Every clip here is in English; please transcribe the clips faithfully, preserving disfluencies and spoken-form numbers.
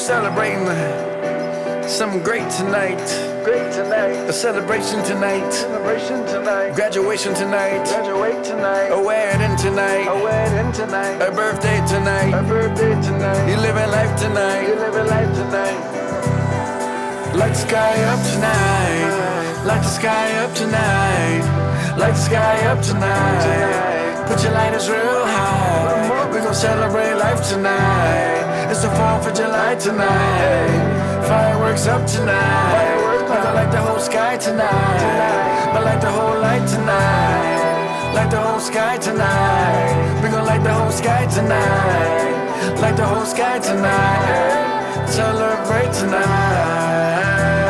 celebrating something great tonight. Great tonight. A celebration tonight. Celebration tonight. Graduation tonight. Graduate tonight. A wedding tonight. A wedding tonight. A birthday tonight. A birthday tonight. You living life tonight. You living life tonight. Light the sky up tonight. Light the sky up tonight. Light the sky up tonight. Tonight. Put your lighters real high. We gon' celebrate life tonight. It's the fourth of July tonight. Fireworks up tonight. Fireworks We gon' light the whole sky tonight. Tonight. But light the whole light tonight. Light the whole sky tonight. We gon' light the whole sky tonight. Light the whole sky tonight. Celebrate tonight.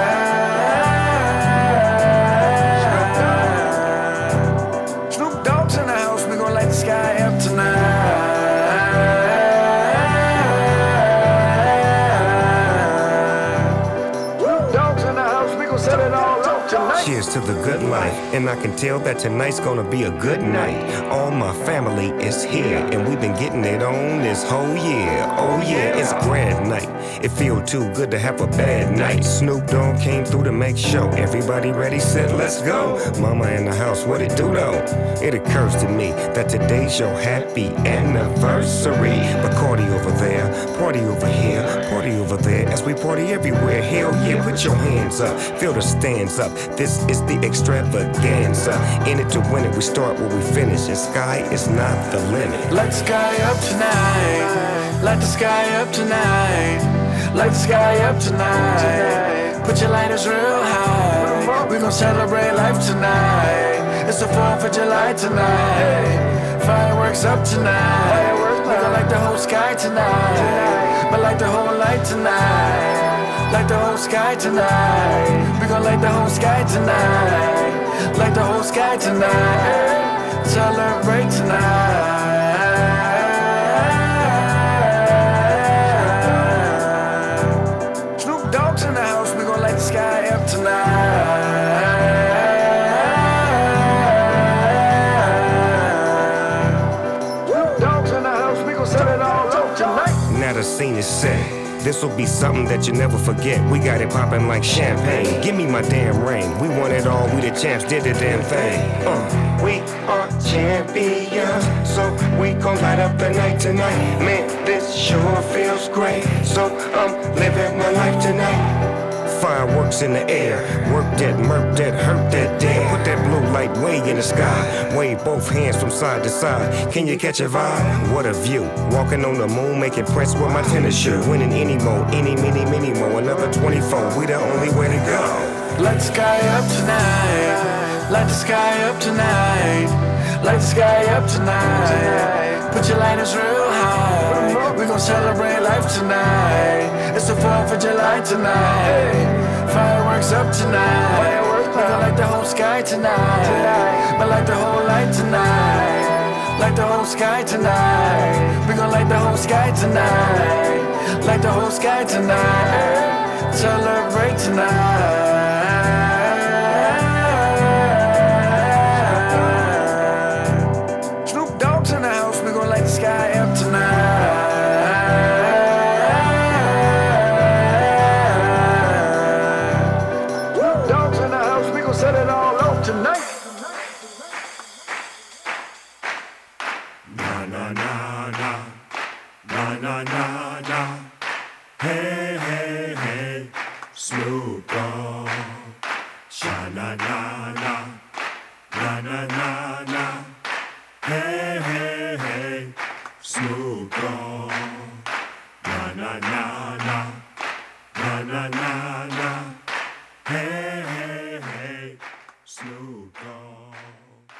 Snoop Dogg's in the house. We gon' light the sky up tonight. Set it all up tonight. Cheers to the good life, and I can tell that tonight's gonna be a good night. All my family is here, and we've been getting it on this whole year. Oh yeah, it's grand night. It feel too good to have a bad night. Snoop Dogg came through to make show. Everybody ready, set, let's go. Mama in the house, what it do though? It occurs to me that today's your happy anniversary. Bacardi over there, party over here, party over there. As we party everywhere, hell yeah, put your hands up. Feel the stands up. This is the extravaganza. In it to win it, we start where we finish, and sky is not the limit. Light the sky up tonight. Light the sky up tonight. Light the sky up tonight. Put your lighters real high. We gon' celebrate life tonight. It's the fourth of July tonight. Fireworks up tonight. We gon' light the whole sky tonight. But light the whole light tonight. Light the whole sky tonight. We gon' light the whole sky tonight. Light the whole sky tonight. Celebrate tonight. Snoop Dogg's in the house. We gon' light the sky up tonight. Snoop Dogg's in the house. We gon' set it all up tonight. Now the scene is set. This'll be something that you never forget. We got it poppin' like champagne. Give me my damn ring. We won it all. We the champs. Did the damn thing. Uh, we are champions, so we gon' light up the night tonight. Man, this sure feels great. So I'm living my life tonight. Fireworks in the air. Work that, murk that, hurt that damn. Put that blue light way in the sky. Wave both hands from side to side. Can you catch a vibe? What a view. Walking on the moon, making prints with my tennis shoe. Winning any more, any, many, many more. Another twenty-four, we the only way to go. Light the sky up tonight. Light the sky up tonight. Light the sky up tonight. Put your lighters real high. We gon' celebrate life tonight. It's the fourth of July tonight. Fireworks up tonight. We gon' light the whole sky tonight. But light the whole light tonight. Light the whole sky tonight. We gon' light the whole sky tonight. Light the whole sky tonight. Celebrate tonight. Snoop Dogg's in the house. We gon' light the sky up tonight. Snoop Dogg's in the house. We gon' set it all up tonight. Na na na na, na na na na. Hey hey hey, Snoop Dogg. Sha na na na, na na na na. Hey hey hey, Snoop Dogg. Na na na na, na na na na. Hey hey hey, Snoop Dogg.